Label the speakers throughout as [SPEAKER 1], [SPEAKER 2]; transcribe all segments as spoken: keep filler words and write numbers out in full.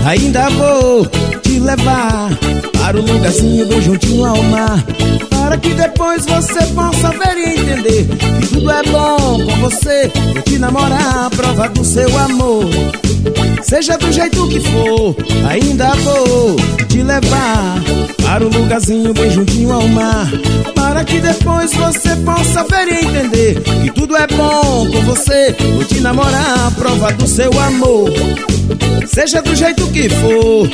[SPEAKER 1] ainda vou te levar para um lugarzinho bem juntinho ao mar, para que depois você possa ver e entender que tudo é bom com você. Vou te namorar, a prova do seu amor. Seja do jeito que for, ainda vou te levar para um lugarzinho bem juntinho ao mar, para que depois você possa ver e entender que tudo é bom com você. Vou te namorar, a prova do seu amor. Seja do jeito que for.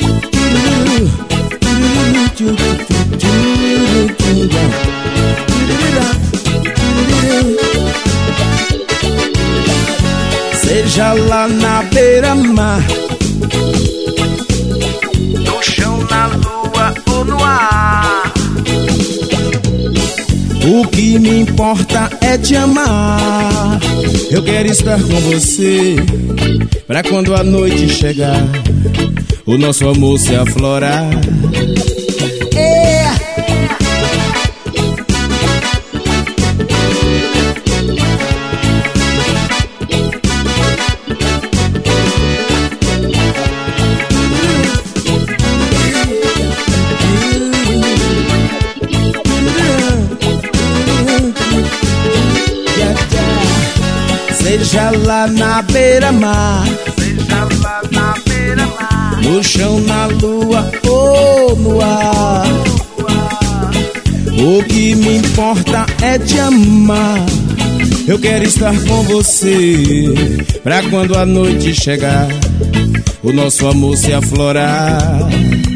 [SPEAKER 1] Seja lá na beira-mar,
[SPEAKER 2] no chão, na lua ou no ar,
[SPEAKER 1] o que me importa é te amar. Eu quero estar com você, pra quando a noite chegar, o nosso amor se aflorar. É. Seja lá na beira-mar,
[SPEAKER 2] seja lá na beira-mar,
[SPEAKER 1] no chão, na lua ou no ar, o que me importa é te amar. Eu quero estar com você, pra quando a noite chegar, o nosso amor se aflorar.